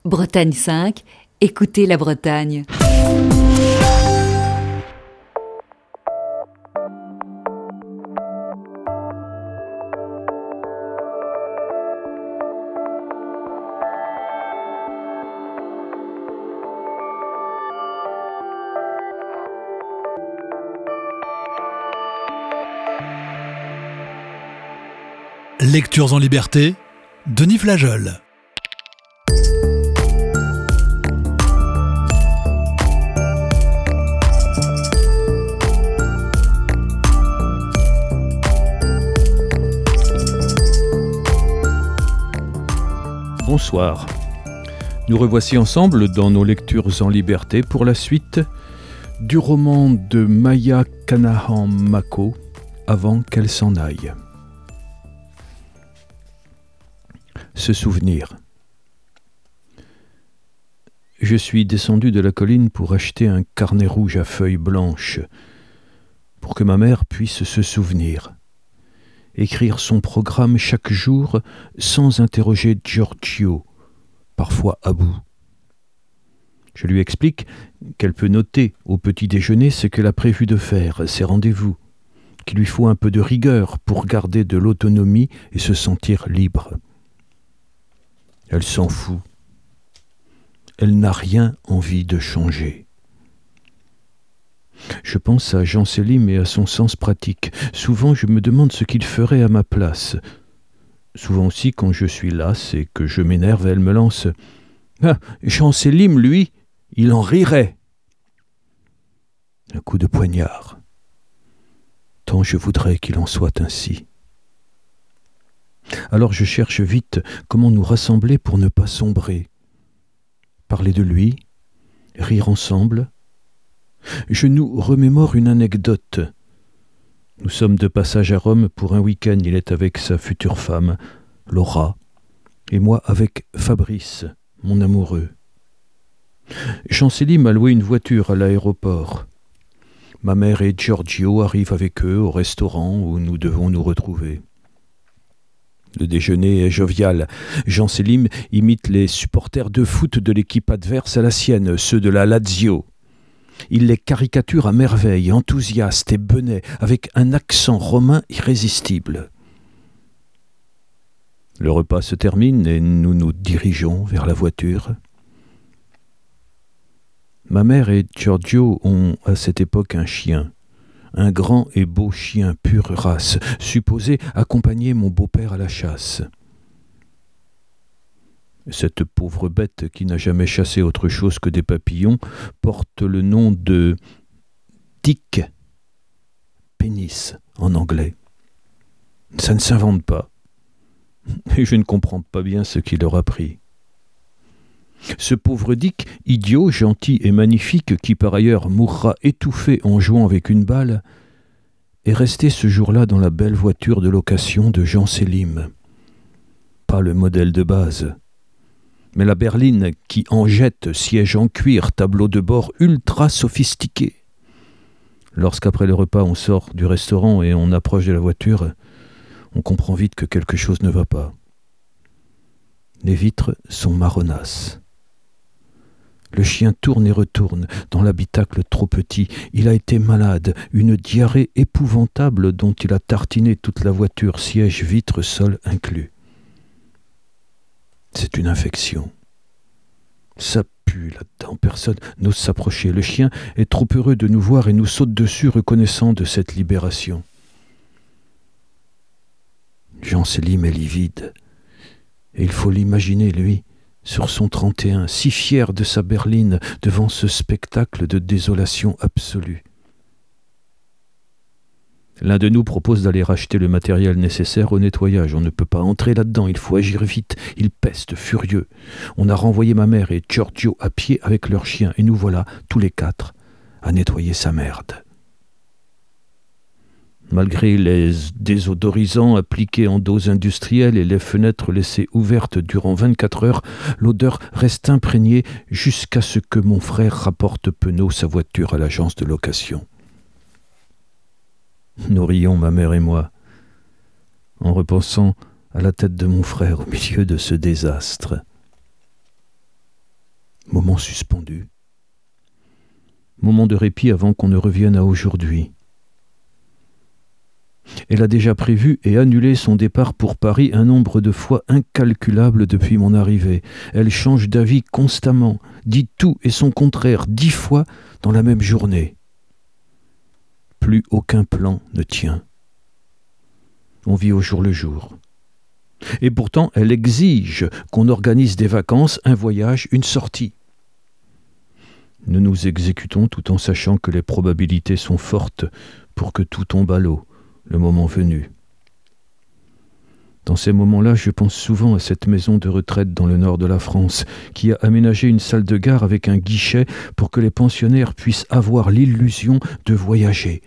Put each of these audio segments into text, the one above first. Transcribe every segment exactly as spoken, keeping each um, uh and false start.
Bretagne cinq, écoutez la Bretagne. Lectures en liberté, Denis Flageol. Bonsoir. Nous revoici ensemble dans nos lectures en liberté pour la suite du roman de Maya Kanahan Mako, Avant qu'elle s'en aille. Se souvenir. Je suis descendu de la colline pour acheter un carnet rouge à feuilles blanches, pour que ma mère puisse se souvenir, écrire son programme chaque jour sans interroger Giorgio, parfois à bout. Je lui explique qu'elle peut noter au petit déjeuner ce qu'elle a prévu de faire, ses rendez-vous, qu'il lui faut un peu de rigueur pour garder de l'autonomie et se sentir libre. Elle s'en fout. Elle n'a rien envie de changer. Je pense à Jean Selim et à son sens pratique. Souvent, je me demande ce qu'il ferait à ma place. Souvent aussi, quand je suis lasse et que je m'énerve, elle me lance « Ah, Jean Selim, lui, il en rirait !» Un coup de poignard. Tant je voudrais qu'il en soit ainsi. Alors je cherche vite comment nous rassembler pour ne pas sombrer. Parler de lui, rire ensemble. Je nous remémore une anecdote. Nous sommes de passage à Rome pour un week-end. Il est avec sa future femme, Laura, et moi avec Fabrice, mon amoureux. Jean Selim a loué une voiture à l'aéroport. Ma mère et Giorgio arrivent avec eux au restaurant où nous devons nous retrouver. Le déjeuner est jovial. Jean Selim imite les supporters de foot de l'équipe adverse à la sienne, ceux de la Lazio. Il les caricature à merveille, enthousiastes et benets, avec un accent romain irrésistible. Le repas se termine et nous nous dirigeons vers la voiture. Ma mère et Giorgio ont à cette époque un chien. Un grand et beau chien pure race, supposé accompagner mon beau-père à la chasse. Cette pauvre bête qui n'a jamais chassé autre chose que des papillons porte le nom de Dick, pénis en anglais. Ça ne s'invente pas, et je ne comprends pas bien ce qui leur a pris. Ce pauvre Dick, idiot, gentil et magnifique, qui par ailleurs mourra étouffé en jouant avec une balle, est resté ce jour-là dans la belle voiture de location de Jean Selim. Pas le modèle de base, mais la berline qui en jette, siège en cuir, tableau de bord ultra sophistiqué. Lorsqu'après le repas on sort du restaurant et on approche de la voiture, on comprend vite que quelque chose ne va pas. Les vitres sont marronasses. Le chien tourne et retourne dans l'habitacle trop petit. Il a été malade, une diarrhée épouvantable dont il a tartiné toute la voiture, siège, vitres, sol inclus. C'est une infection. Ça pue là-dedans, personne n'ose s'approcher. Le chien est trop heureux de nous voir et nous saute dessus, reconnaissant de cette libération. Jean Selim est livide. Et il faut l'imaginer, lui, sur son trente et un, si fier de sa berline devant ce spectacle de désolation absolue. L'un de nous propose d'aller racheter le matériel nécessaire au nettoyage. On ne peut pas entrer là-dedans, il faut agir vite. Il peste, furieux. On a renvoyé ma mère et Giorgio à pied avec leur chien, et nous voilà, tous les quatre, à nettoyer sa merde. Malgré les désodorisants appliqués en dose industrielle et les fenêtres laissées ouvertes durant vingt-quatre heures, l'odeur reste imprégnée jusqu'à ce que mon frère rapporte penaud sa voiture à l'agence de location. Nous rions, ma mère et moi, en repensant à la tête de mon frère au milieu de ce désastre. Moment suspendu. Moment de répit avant qu'on ne revienne à aujourd'hui. Elle a déjà prévu et annulé son départ pour Paris un nombre de fois incalculable depuis mon arrivée. Elle change d'avis constamment, dit tout et son contraire dix fois dans la même journée. Plus aucun plan ne tient. On vit au jour le jour. Et pourtant, elle exige qu'on organise des vacances, un voyage, une sortie. Nous nous exécutons tout en sachant que les probabilités sont fortes pour que tout tombe à l'eau, le moment venu. Dans ces moments-là, je pense souvent à cette maison de retraite dans le nord de la France, qui a aménagé une salle de gare avec un guichet pour que les pensionnaires puissent avoir l'illusion de voyager.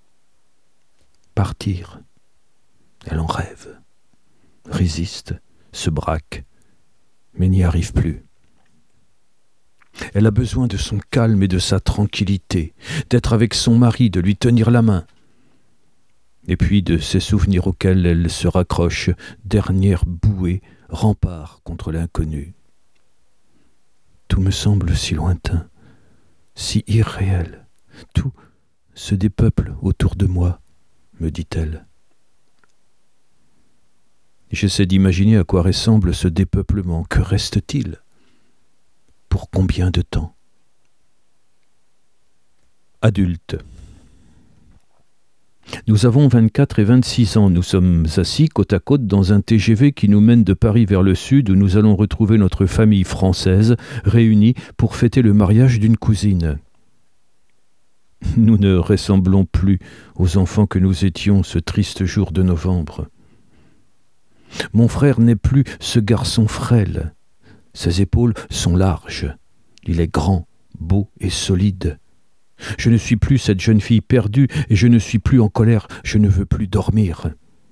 Partir. Elle en rêve, résiste, se braque, mais n'y arrive plus. Elle a besoin de son calme et de sa tranquillité, d'être avec son mari, de lui tenir la main, et puis de ces souvenirs auxquels elle se raccroche, dernière bouée, rempart contre l'inconnu. Tout me semble si lointain, si irréel. Tout se dépeuple autour de moi, me dit-elle. J'essaie d'imaginer à quoi ressemble ce dépeuplement. Que reste-t-il ? Pour combien de temps ? Adulte. Nous avons vingt-quatre et vingt-six ans. Nous sommes assis côte à côte dans un T G V qui nous mène de Paris vers le sud où nous allons retrouver notre famille française réunie pour fêter le mariage d'une cousine. Nous ne ressemblons plus aux enfants que nous étions ce triste jour de novembre. Mon frère n'est plus ce garçon frêle. Ses épaules sont larges. Il est grand, beau et solide. Je ne suis plus cette jeune fille perdue et je ne suis plus en colère. Je ne veux plus dormir.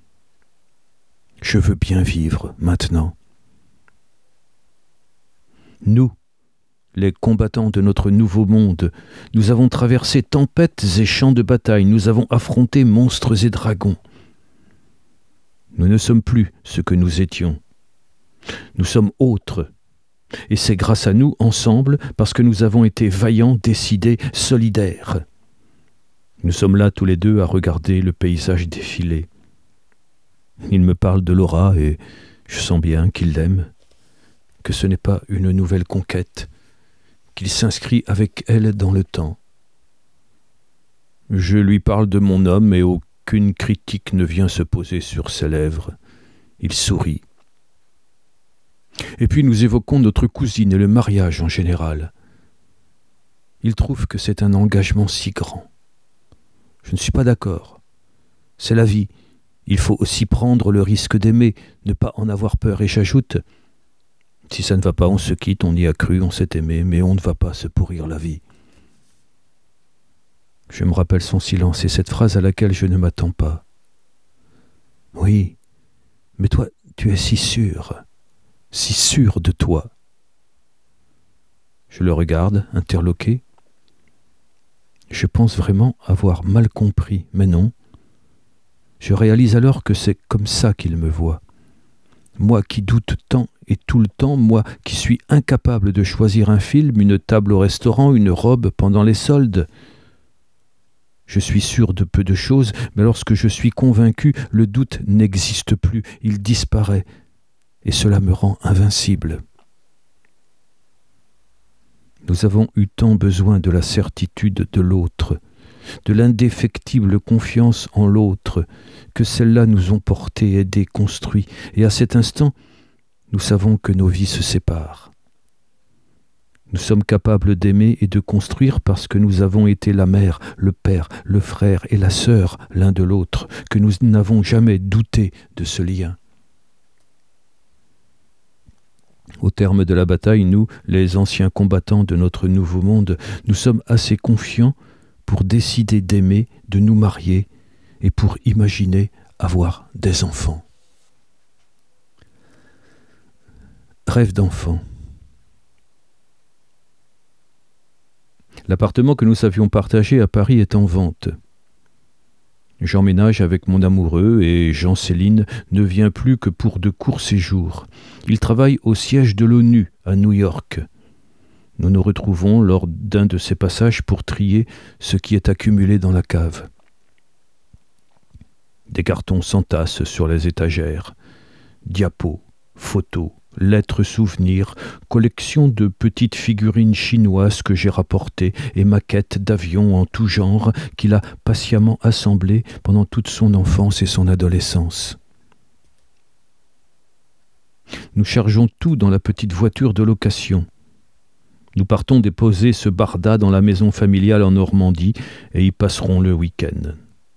Je veux bien vivre maintenant. Nous, les combattants de notre nouveau monde, nous avons traversé tempêtes et champs de bataille. Nous avons affronté monstres et dragons. Nous ne sommes plus ce que nous étions. Nous sommes autres. Et c'est grâce à nous, ensemble, parce que nous avons été vaillants, décidés, solidaires. Nous sommes là tous les deux à regarder le paysage défiler. Il me parle de Laura et je sens bien qu'il l'aime, que ce n'est pas une nouvelle conquête, qu'il s'inscrit avec elle dans le temps. Je lui parle de mon homme et aucune critique ne vient se poser sur ses lèvres. Il sourit. Et puis nous évoquons notre cousine et le mariage en général. Il trouve que c'est un engagement si grand. Je ne suis pas d'accord. C'est la vie. Il faut aussi prendre le risque d'aimer, ne pas en avoir peur. Et j'ajoute, si ça ne va pas, on se quitte, on y a cru, on s'est aimé, mais on ne va pas se pourrir la vie. Je me rappelle son silence et cette phrase à laquelle je ne m'attends pas. Oui, mais toi, tu es si sûr. Si sûr de toi. Je le regarde, interloqué. Je pense vraiment avoir mal compris, mais non. Je réalise alors que c'est comme ça qu'il me voit. Moi qui doute tant et tout le temps, moi qui suis incapable de choisir un film, une table au restaurant, une robe pendant les soldes. Je suis sûr de peu de choses, mais lorsque je suis convaincu, le doute n'existe plus, il disparaît. Et cela me rend invincible. Nous avons eu tant besoin de la certitude de l'autre, de l'indéfectible confiance en l'autre, que celles-là nous ont portés, aidés, construits, et à cet instant, nous savons que nos vies se séparent. Nous sommes capables d'aimer et de construire parce que nous avons été la mère, le père, le frère et la sœur l'un de l'autre, que nous n'avons jamais douté de ce lien. Au terme de la bataille, nous, les anciens combattants de notre nouveau monde, nous sommes assez confiants pour décider d'aimer, de nous marier et pour imaginer avoir des enfants. Rêve d'enfant. L'appartement que nous savions partager à Paris est en vente. J'emménage avec mon amoureux et Jean-Céline ne vient plus que pour de courts séjours. Il travaille au siège de l'ONU à New York. Nous nous retrouvons lors d'un de ces passages pour trier ce qui est accumulé dans la cave. Des cartons s'entassent sur les étagères, diapos, photos, lettres souvenirs, collection de petites figurines chinoises que j'ai rapportées et maquettes d'avions en tout genre qu'il a patiemment assemblées pendant toute son enfance et son adolescence. Nous chargeons tout dans la petite voiture de location. Nous partons déposer ce barda dans la maison familiale en Normandie et y passerons le week-end.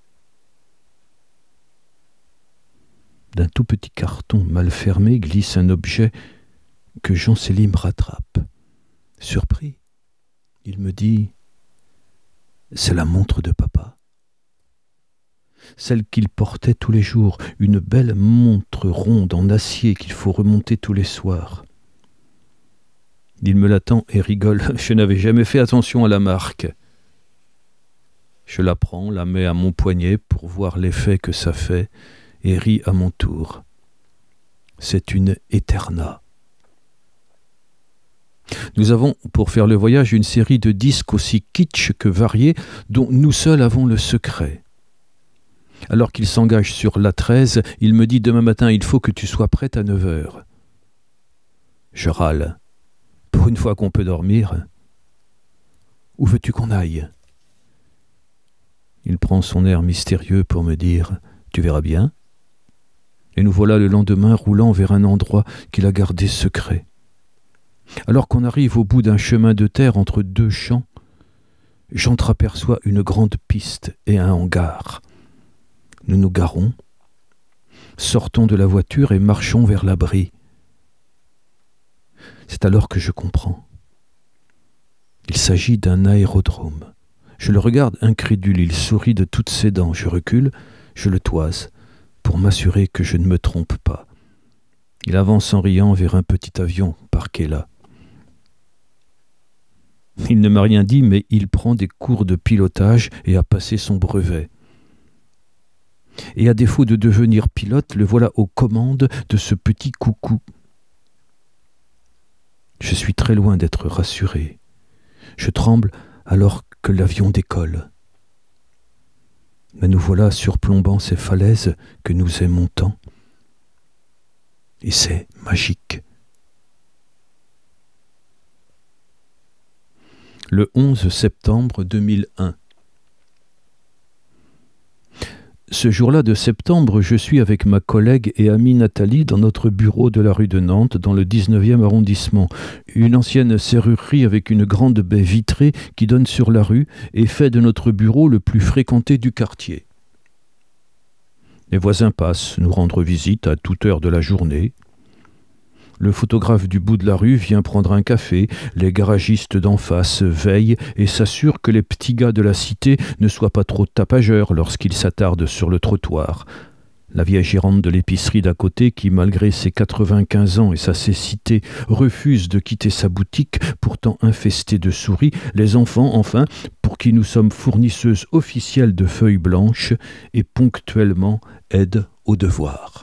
D'un tout petit carton mal fermé glisse un objet que Jean Célim rattrape. Surpris, il me dit « C'est la montre de papa ». Celle qu'il portait tous les jours, une belle montre ronde en acier qu'il faut remonter tous les soirs. Il me l'attend et rigole. Je n'avais jamais fait attention à la marque. Je la prends, la mets à mon poignet pour voir l'effet que ça fait et ris à mon tour. C'est une Eterna. Nous avons, pour faire le voyage, une série de disques aussi kitsch que variés, dont nous seuls avons le secret. Alors qu'il s'engage sur l'A treize, il me dit « Demain matin, il faut que tu sois prête à neuf heures. » Je râle. « Pour une fois qu'on peut dormir, où veux-tu qu'on aille ?» Il prend son air mystérieux pour me dire « Tu verras bien. » Et nous voilà le lendemain roulant vers un endroit qu'il a gardé secret. Alors qu'on arrive au bout d'un chemin de terre entre deux champs, j'entreaperçois une grande piste et un hangar. Nous nous garons, sortons de la voiture et marchons vers l'abri. C'est alors que je comprends. Il s'agit d'un aérodrome. Je le regarde incrédule, il sourit de toutes ses dents. Je recule, je le toise, pour m'assurer que je ne me trompe pas. Il avance en riant vers un petit avion parqué là. Il ne m'a rien dit, mais il prend des cours de pilotage et a passé son brevet. Et à défaut de devenir pilote, le voilà aux commandes de ce petit coucou. Je suis très loin d'être rassuré. Je tremble alors que l'avion décolle. Mais nous voilà surplombant ces falaises que nous aimons tant. Et c'est magique. Le onze septembre deux mille un. Ce jour-là de septembre, je suis avec ma collègue et amie Nathalie dans notre bureau de la rue de Nantes, dans le dix-neuvième arrondissement. Une ancienne serrurerie avec une grande baie vitrée qui donne sur la rue et fait de notre bureau le plus fréquenté du quartier. Les voisins passent nous rendre visite à toute heure de la journée. Le photographe du bout de la rue vient prendre un café, les garagistes d'en face veillent et s'assurent que les petits gars de la cité ne soient pas trop tapageurs lorsqu'ils s'attardent sur le trottoir. La vieille gérante de l'épicerie d'à côté, qui malgré ses quatre-vingt-quinze ans et sa cécité, refuse de quitter sa boutique, pourtant infestée de souris, les enfants, enfin, pour qui nous sommes fournisseuses officielles de feuilles blanches et ponctuellement aident aux devoirs.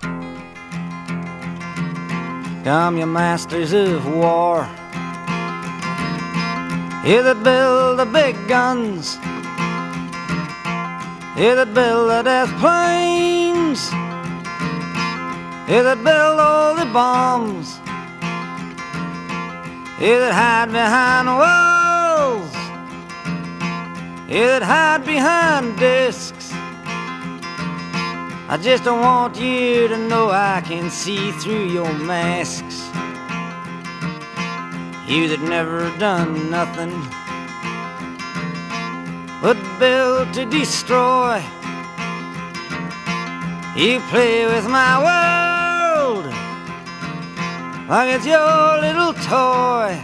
Come, you masters of war, you that build the big guns, you that build the death planes, you that build all the bombs, you that hide behind walls, you that hide behind discs. I just don't want you to know I can see through your masks. You that never done nothing but build to destroy. You play with my world like it's your little toy.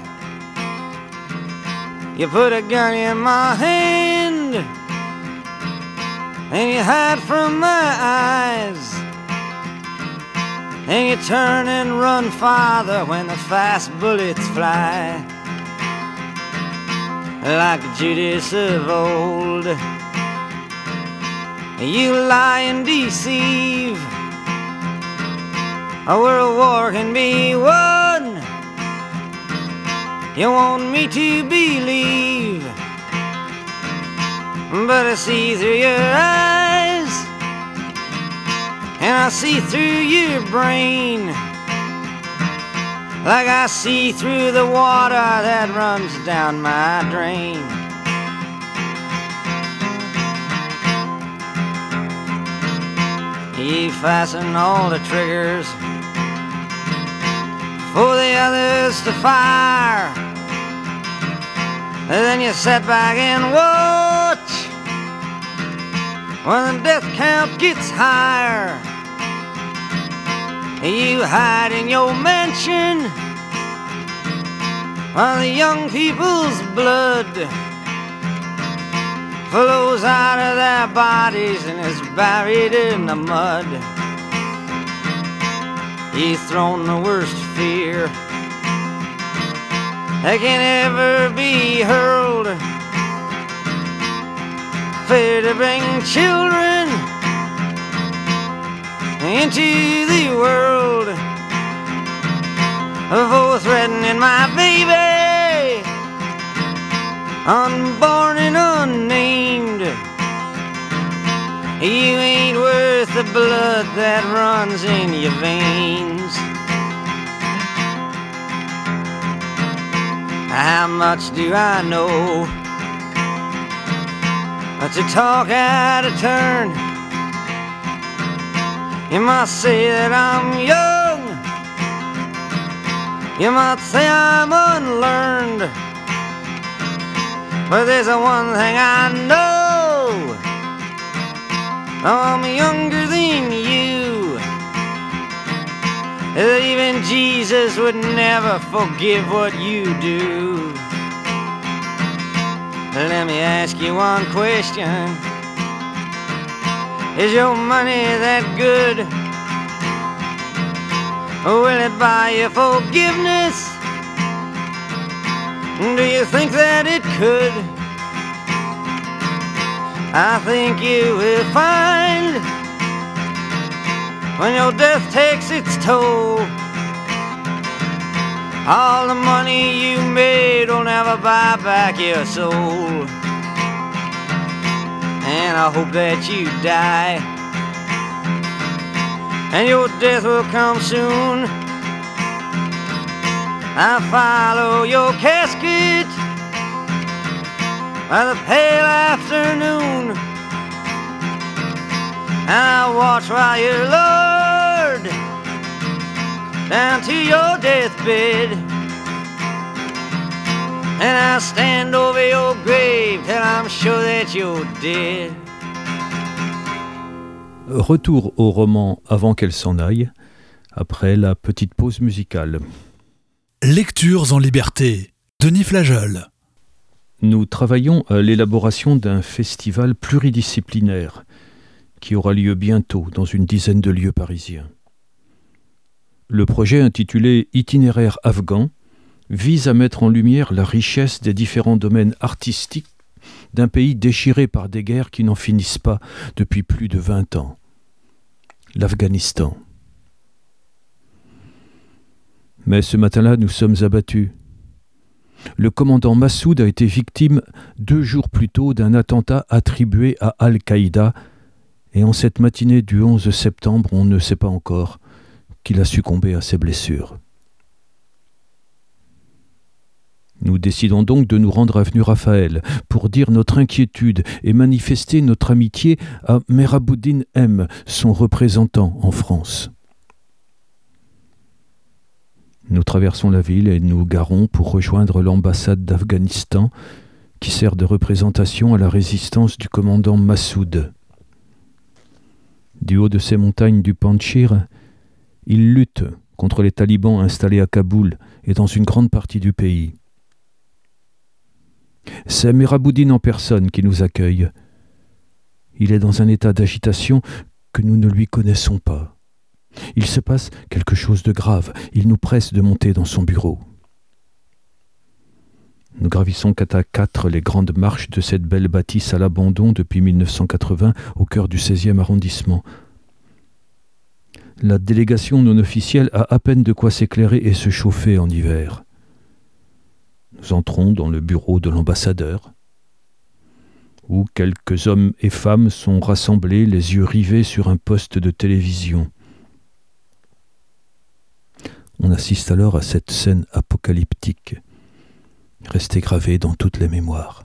You put a gun in my hand and you hide from my eyes, and you turn and run farther when the fast bullets fly. Like Judas of old, you lie and deceive. A world war can be won you want me to believe, but I see through your eyes, and I see through your brain, like I see through the water that runs down my drain. You fasten all the triggers for the others to fire, and then you sit back and watch when the death count gets higher. You hide in your mansion while the young people's blood flows out of their bodies and is buried in the mud. You've thrown the worst fear that can ever be hurled, fear to bring children into the world, for threatening my baby, unborn and unnamed. You ain't worth the blood that runs in your veins. How much do I know to talk out of turn? You might say that I'm young, you might say I'm unlearned, but there's a one thing I know, I'm younger than you, that even Jesus would never forgive what you do. Let me ask you one question. Is your money that good? Will it buy you forgiveness? Do you think that it could? I think you will find when your death takes its toll, all the money you made will never buy back your soul. And I hope that you die, and your death will come soon. I follow your casket by the pale afternoon, and I watch while you're lowered down to your deathbed, and I stand over your grave till I'm sure that you're dead. Retour au roman avant qu'elle s'en aille, après la petite pause musicale. Lectures en liberté, Denis Flageol. Nous travaillons à l'élaboration d'un festival pluridisciplinaire qui aura lieu bientôt dans une dizaine de lieux parisiens. Le projet intitulé « Itinéraire afghan » vise à mettre en lumière la richesse des différents domaines artistiques d'un pays déchiré par des guerres qui n'en finissent pas depuis plus de vingt ans. L'Afghanistan. Mais ce matin-là, nous sommes abattus. Le commandant Massoud a été victime deux jours plus tôt d'un attentat attribué à Al-Qaïda, et en cette matinée du onze septembre, on ne sait pas encore qu'il a succombé à ses blessures. Nous décidons donc de nous rendre avenue Raphaël pour dire notre inquiétude et manifester notre amitié à Mehraboudin M, son représentant en France. Nous traversons la ville et nous garons pour rejoindre l'ambassade d'Afghanistan qui sert de représentation à la résistance du commandant Massoud. Du haut de ces montagnes du Panjshir, il lutte contre les talibans installés à Kaboul et dans une grande partie du pays. C'est Mehraboudin en personne qui nous accueille. Il est dans un état d'agitation que nous ne lui connaissons pas. Il se passe quelque chose de grave. Il nous presse de monter dans son bureau. Nous gravissons quatre à quatre les grandes marches de cette belle bâtisse à l'abandon depuis mille neuf cent quatre-vingts au cœur du seizième arrondissement. La délégation non officielle a à peine de quoi s'éclairer et se chauffer en hiver. Nous entrons dans le bureau de l'ambassadeur, où quelques hommes et femmes sont rassemblés, les yeux rivés sur un poste de télévision. On assiste alors à cette scène apocalyptique, restée gravée dans toutes les mémoires.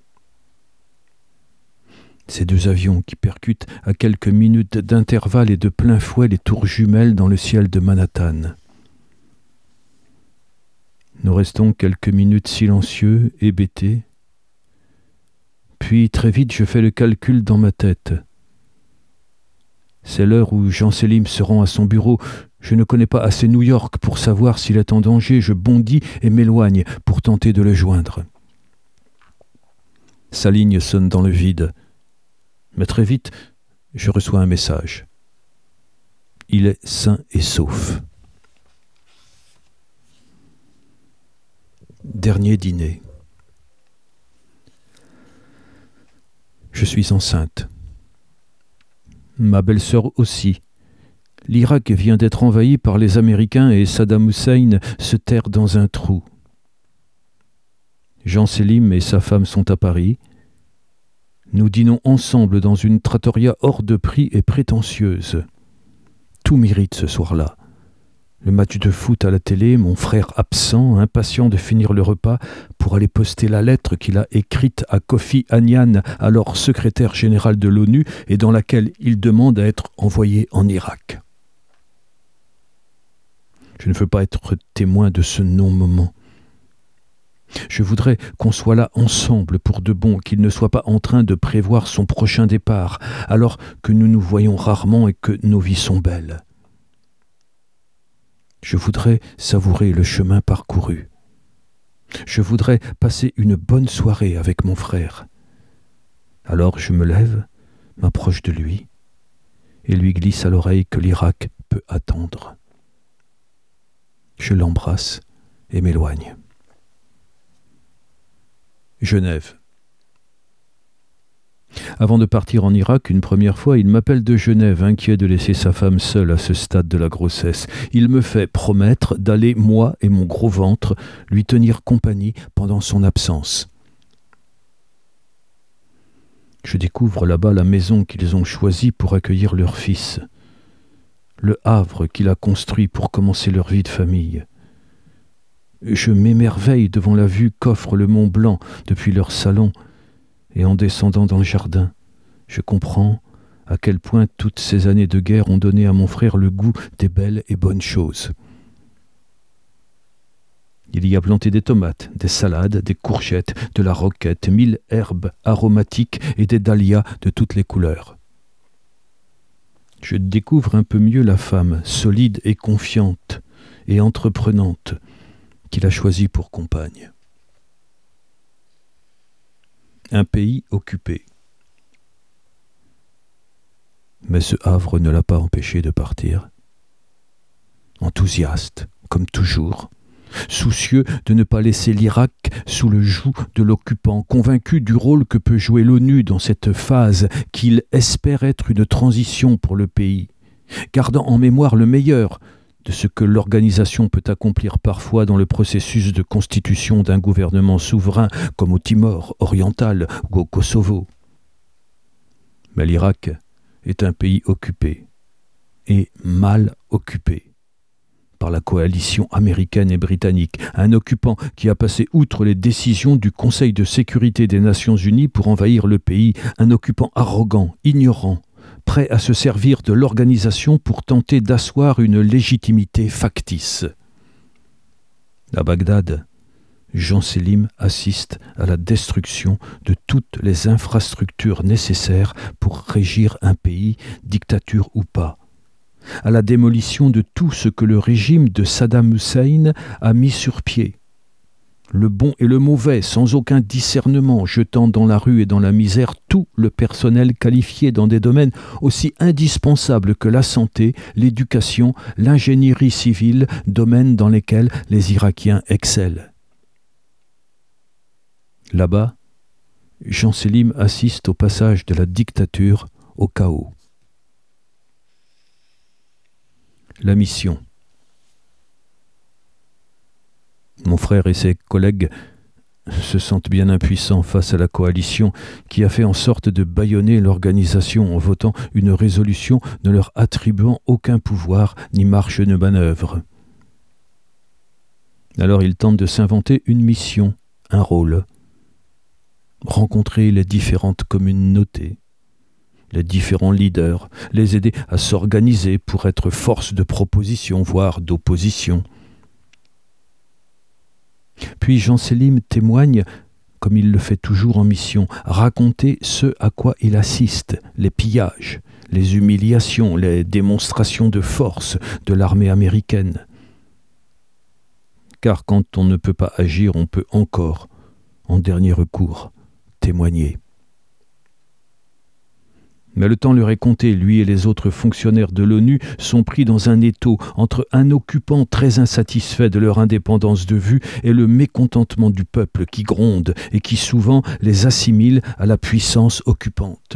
Ces deux avions qui percutent à quelques minutes d'intervalle et de plein fouet les tours jumelles dans le ciel de Manhattan. Nous restons quelques minutes silencieux, hébétés. Puis très vite je fais le calcul dans ma tête. C'est l'heure où Jean Selim se rend à son bureau. Je ne connais pas assez New York pour savoir s'il est en danger. Je bondis et m'éloigne pour tenter de le joindre. Sa ligne sonne dans le vide. Mais très vite, je reçois un message. Il est sain et sauf. Dernier dîner. Je suis enceinte. Ma belle-sœur aussi. L'Irak vient d'être envahi par les Américains et Saddam Hussein se terre dans un trou. Jean Selim et sa femme sont à Paris. Nous dînons ensemble dans une trattoria hors de prix et prétentieuse. Tout mérite ce soir-là. Le match de foot à la télé, mon frère absent, impatient de finir le repas pour aller poster la lettre qu'il a écrite à Kofi Annan, alors secrétaire général de l'ONU, et dans laquelle il demande à être envoyé en Irak. Je ne veux pas être témoin de ce non-moment. Je voudrais qu'on soit là ensemble pour de bon, qu'il ne soit pas en train de prévoir son prochain départ, alors que nous nous voyons rarement et que nos vies sont belles. Je voudrais savourer le chemin parcouru. Je voudrais passer une bonne soirée avec mon frère. Alors je me lève, m'approche de lui, et lui glisse à l'oreille que l'Irak peut attendre. Je l'embrasse et m'éloigne. Genève. Avant de partir en Irak, une première fois, il m'appelle de Genève, inquiet de laisser sa femme seule à ce stade de la grossesse. Il me fait promettre d'aller, moi et mon gros ventre, lui tenir compagnie pendant son absence. Je découvre là-bas la maison qu'ils ont choisie pour accueillir leur fils, le havre qu'il a construit pour commencer leur vie de famille. Je m'émerveille devant la vue qu'offre le Mont Blanc depuis leur salon, et en descendant dans le jardin, je comprends à quel point toutes ces années de guerre ont donné à mon frère le goût des belles et bonnes choses. Il y a planté des tomates, des salades, des courgettes, de la roquette, mille herbes aromatiques et des dahlias de toutes les couleurs. Je découvre un peu mieux la femme, solide et confiante et entreprenante, qu'il a choisie pour compagne. Un pays occupé. Mais ce havre ne l'a pas empêché de partir. Enthousiaste, comme toujours, soucieux de ne pas laisser l'Irak sous le joug de l'occupant, convaincu du rôle que peut jouer l'ONU dans cette phase qu'il espère être une transition pour le pays, gardant en mémoire le meilleur de ce que l'organisation peut accomplir parfois dans le processus de constitution d'un gouvernement souverain comme au Timor oriental ou au Kosovo. Mais l'Irak est un pays occupé, et mal occupé, par la coalition américaine et britannique, un occupant qui a passé outre les décisions du Conseil de sécurité des Nations Unies pour envahir le pays, un occupant arrogant, ignorant, prêt à se servir de l'organisation pour tenter d'asseoir une légitimité factice. À Bagdad, Jean Selim assiste à la destruction de toutes les infrastructures nécessaires pour régir un pays, dictature ou pas, à la démolition de tout ce que le régime de Saddam Hussein a mis sur pied, le bon et le mauvais, sans aucun discernement, jetant dans la rue et dans la misère tout le personnel qualifié dans des domaines aussi indispensables que la santé, l'éducation, l'ingénierie civile, domaines dans lesquels les Irakiens excellent. Là-bas, Jean Selim assiste au passage de la dictature au chaos. La mission. Mon frère et ses collègues se sentent bien impuissants face à la coalition qui a fait en sorte de bâillonner l'organisation en votant une résolution ne leur attribuant aucun pouvoir ni marge de manœuvre. Alors ils tentent de s'inventer une mission, un rôle. Rencontrer les différentes communautés, les différents leaders, les aider à s'organiser pour être force de proposition, voire d'opposition. Puis Jean Selim témoigne, comme il le fait toujours en mission, raconter ce à quoi il assiste, les pillages, les humiliations, les démonstrations de force de l'armée américaine. Car quand on ne peut pas agir, on peut encore, en dernier recours, témoigner. Mais le temps leur est compté, lui et les autres fonctionnaires de l'ONU sont pris dans un étau entre un occupant très insatisfait de leur indépendance de vue et le mécontentement du peuple qui gronde et qui souvent les assimile à la puissance occupante.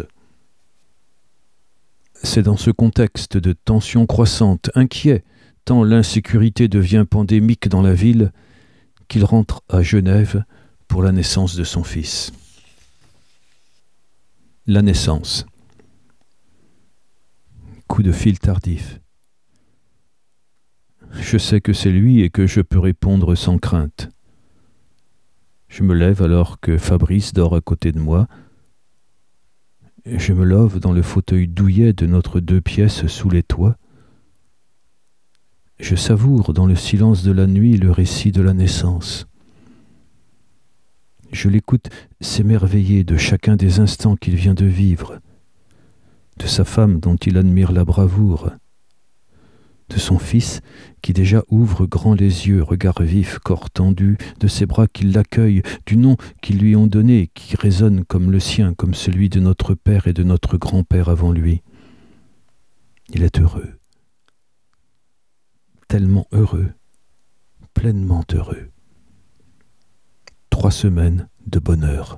C'est dans ce contexte de tensions croissantes, inquiet, tant l'insécurité devient pandémique dans la ville, qu'il rentre à Genève pour la naissance de son fils. La naissance. Coup de fil tardif. Je sais que c'est lui et que je peux répondre sans crainte. Je me lève alors que Fabrice dort à côté de moi. Je me love dans le fauteuil douillet de notre deux pièces sous les toits. Je savoure dans le silence de la nuit le récit de la naissance. Je l'écoute s'émerveiller de chacun des instants qu'il vient de vivre, de sa femme dont il admire la bravoure, de son fils qui déjà ouvre grand les yeux, regard vif, corps tendu, de ses bras qui l'accueillent, du nom qu'ils lui ont donné, qui résonne comme le sien, comme celui de notre père et de notre grand-père avant lui. Il est heureux, tellement heureux, pleinement heureux. Trois semaines de bonheur.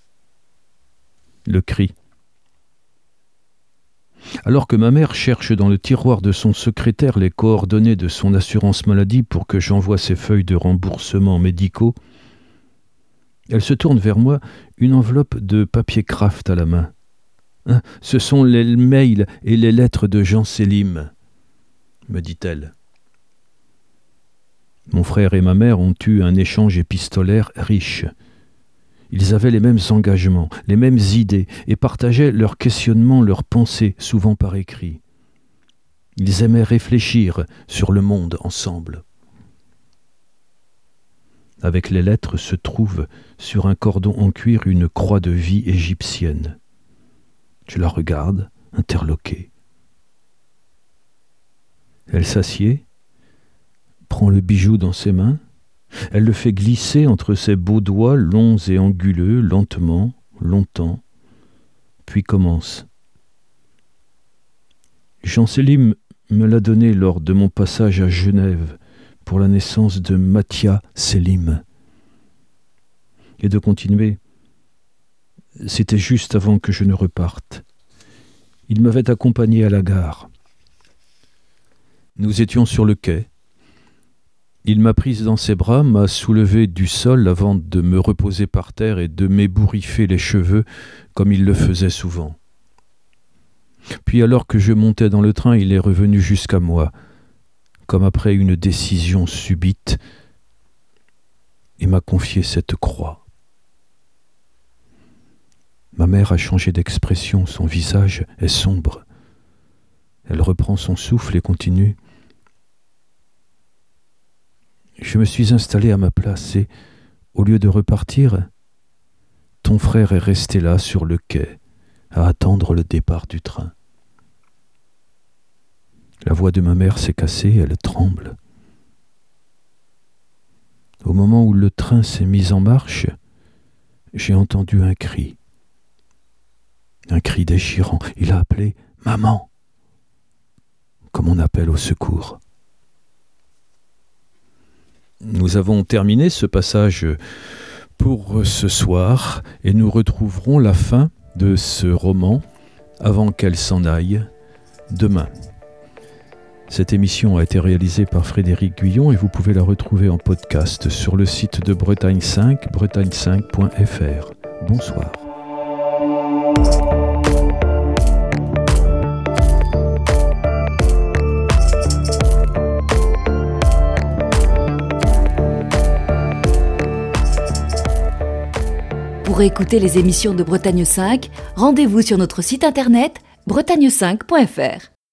Le cri. Alors que ma mère cherche dans le tiroir de son secrétaire les coordonnées de son assurance maladie pour que j'envoie ses feuilles de remboursement médicaux, elle se tourne vers moi, une enveloppe de papier craft à la main. Hein, ce sont les mails et les lettres de Jean Selim, me dit-elle. Mon frère et ma mère ont eu un échange épistolaire riche. Ils avaient les mêmes engagements, les mêmes idées, et partageaient leurs questionnements, leurs pensées, souvent par écrit. Ils aimaient réfléchir sur le monde ensemble. Avec les lettres se trouve sur un cordon en cuir une croix de vie égyptienne. Je la regarde, interloqué. Elle s'assied, prend le bijou dans ses mains. Elle le fait glisser entre ses beaux doigts longs et anguleux, lentement, longtemps, puis commence. Jean Selim me l'a donné lors de mon passage à Genève pour la naissance de Mathia Selim. Et de continuer. C'était juste avant que je ne reparte. Il m'avait accompagné à la gare. Nous étions sur le quai. Il m'a prise dans ses bras, m'a soulevé du sol avant de me reposer par terre et de m'ébouriffer les cheveux comme il le faisait souvent. Puis alors que je montais dans le train, il est revenu jusqu'à moi, comme après une décision subite, et m'a confié cette croix. Ma mère a changé d'expression, son visage est sombre. Elle reprend son souffle et continue. Je me suis installé à ma place et, au lieu de repartir, ton frère est resté là sur le quai, à attendre le départ du train. La voix de ma mère s'est cassée, elle tremble. Au moment où le train s'est mis en marche, j'ai entendu un cri. Un cri déchirant. Il a appelé « Maman !» comme on appelle au secours. Nous avons terminé ce passage pour ce soir et nous retrouverons la fin de ce roman avant qu'elle s'en aille demain. Cette émission a été réalisée par Frédéric Guyon et vous pouvez la retrouver en podcast sur le site de Bretagne cinq, bretagne cinq point f r. Bonsoir. Pour écouter les émissions de Bretagne cinq, rendez-vous sur notre site internet bretagne cinq point f r.